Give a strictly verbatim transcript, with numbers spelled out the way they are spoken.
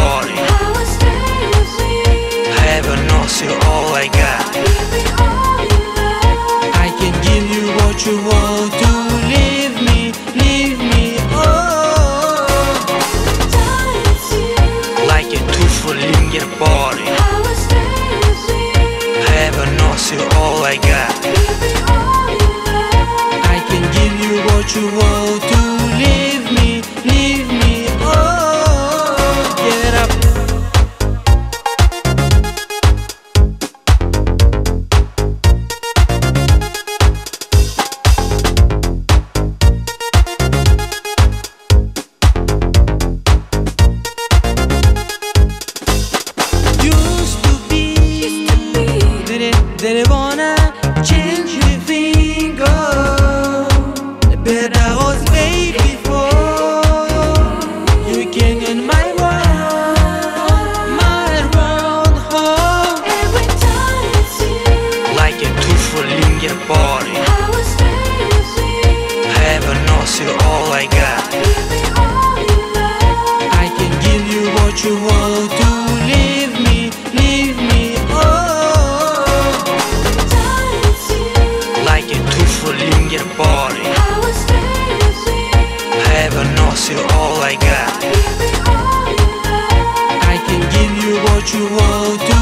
body. Heaven knows you're all I got. I can give you what you want to. Leave me, leave me, oh. Like a two-foot-in your body. Heaven knows you're all I got. I can give you what you want to. Leave me, leave me, oh. Get up. Used to be, that I wanna change everything, oh. But I was way before you came in my world, my world, oh. Every time it's you, Like a two-foot-in your body. I will stay with you. Heaven knows you're all I got. Give me all you love. I can give you what you want to. Leave me, leave me, oh. Time it's you, Like a two-foot-in your body. I will stay with you. Heaven knows you're all I got. Give me all you love. I can give you what you want to.